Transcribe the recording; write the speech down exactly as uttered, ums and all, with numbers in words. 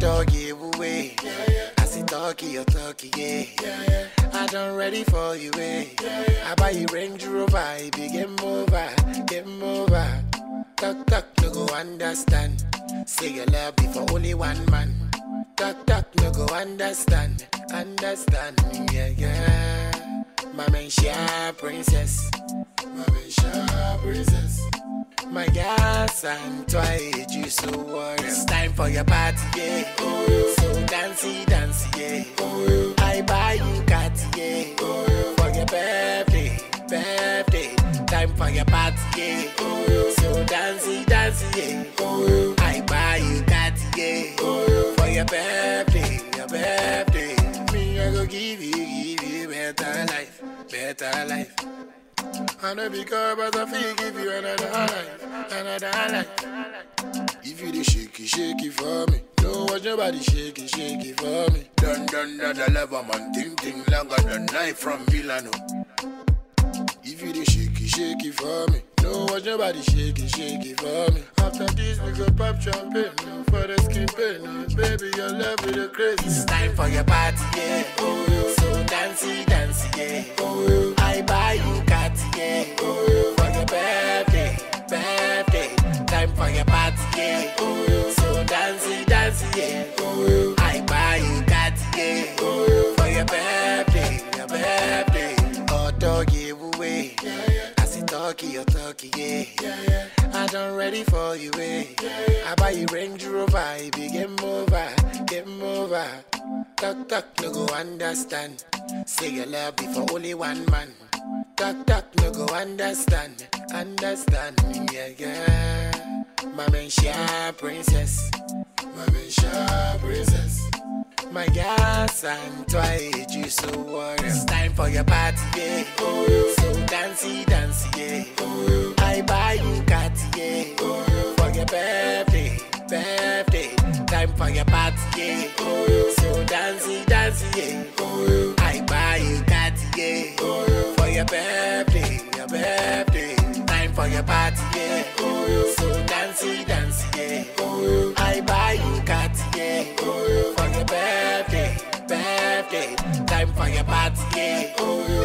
dog give away. I see talkie, you talkie, yeah. I done ready for you, eh. I buy you Range Rover, it be game over, game over. Talk, talk, no go understand. Say your love be for only one man. Talk, talk, no go understand. Understand, yeah, yeah. My man, shy princess. My man, shy princess. My gas and twice, you so worried. It's time for your party, yeah. Oh, so dancey, dancey, yeah. Oh, I buy you cat, yeah. Oh, for your birthday, birthday. Time for your party, yeah. Oh, so dancey, dancey, yeah. Oh, I buy you cat, yeah. Oh, for your birthday, your birthday. Me, I go give you, give you better life, better life. I know because but I feel give you another life, another life. If you the shaky, shaky for me, don't watch nobody shaky, shaky for me. Dun dun dun the lever man, ting ting longer than knife from Milano. If you the shaky, shaky for me, don't watch nobody shaky, shaky for me. After this we go pop champagne, no for the skin pain, no baby your love is the crazy. It's time for your party, yeah. Oh, so dancey, dancey, yeah. Oh, I buy you cat, yeah. Oh, for your birthday, birthday. Time for your party, yeah. Oh, so dancey, dancey, yeah. Oh, I buy you cat, yeah. Oh, for your birthday, your birthday. Oh, dog give away. I see talkie, you talkie, yeah. I done ready for you, eh. I buy you Range Rover, it be game over, game over. Talk, talk, no go understand. Say your love be for only one man. Talk, talk, no go understand. Understand, yeah, yeah. My man, shy princess. My man, shy princess. My gas and twice, you so worried. It's time for your party, yeah. Oh, so dancey, dancey, yeah. Oh, I buy you cat, yeah. Oh, for your birthday, birthday. Time for your party, yeah. Oh, so dancey, dancey, yeah. Oh, I buy you cat, yeah. Oh, for your birthday, your birthday. Time for your party, yeah. Oh, so dancey, dancey, yeah. Oh, I buy you cat, yeah. Oh, for your birthday, birthday. Time for your party, yeah. Oh,